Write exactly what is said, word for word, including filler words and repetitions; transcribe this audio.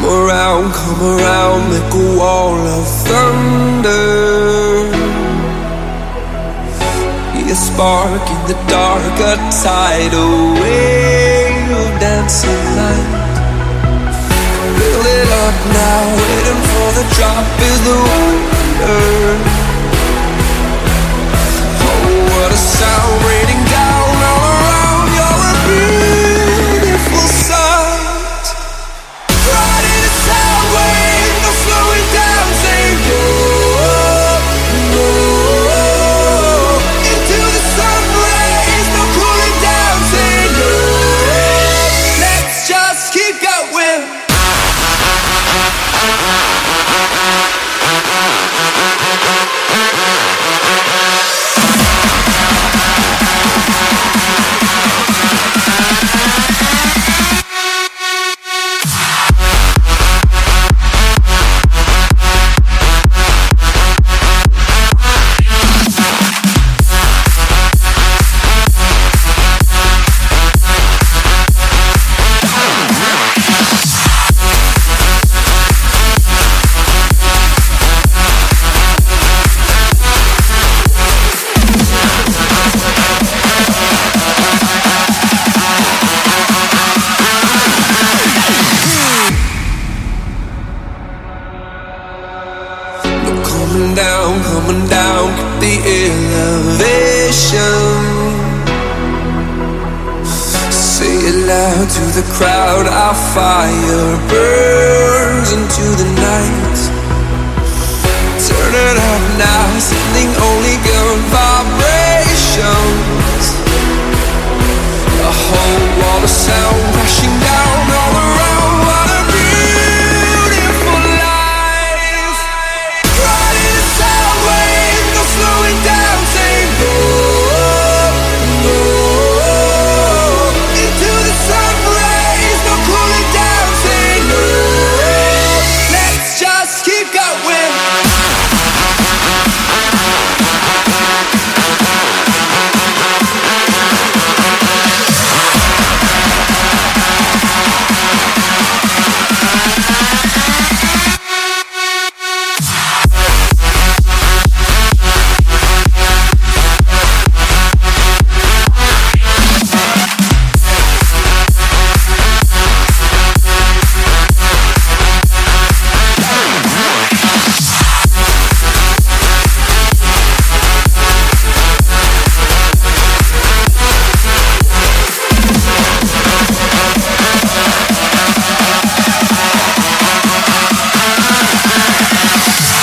around, come around, make a wall of thunder. Be a spark in the dark, a tidal wave of dancing light. Fill it up now, waiting for the drop is the wonder. Oh, what a sound raining down all around. You're a beautiful sight. Right in the sound wave, no slowing down, say go, go. Into the sun rays, no cooling down, say go. Let's just keep going. Coming down, coming down, the elevation. Say it loud to the crowd, our fire burns into the night. Turn it up now, sending only good vibrations. A whole wall of sound